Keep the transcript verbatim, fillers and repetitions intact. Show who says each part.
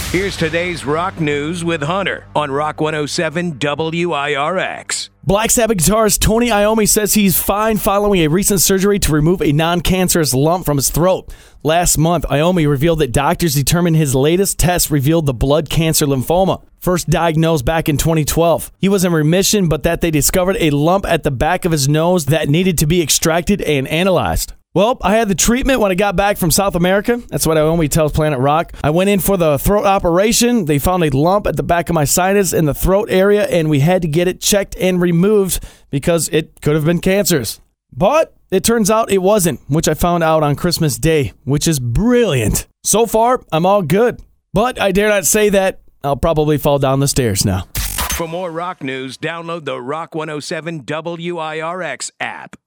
Speaker 1: Here's today's rock news with Hunter on Rock one oh seven W I R X.
Speaker 2: Black Sabbath guitarist Tony Iommi says he's fine following a recent surgery to remove a non-cancerous lump from his throat. Last month, Iommi revealed that doctors determined his latest test revealed the blood cancer lymphoma, first diagnosed back in twenty twelve. He was in remission, but that they discovered a lump at the back of his nose that needed to be extracted and analyzed. Well, I had the treatment when I got back from South America. That's what Iommi tells Planet Rock. I went in for the throat operation. They found a lump at the back of my sinus in the throat area, and we had to get it checked and removed because it could have been cancerous. But it turns out it wasn't, which I found out on Christmas Day, which is brilliant. So far, I'm all good. But I dare not say that I'll probably fall down the stairs now.
Speaker 1: For more rock news, download the Rock one oh seven W I R X app.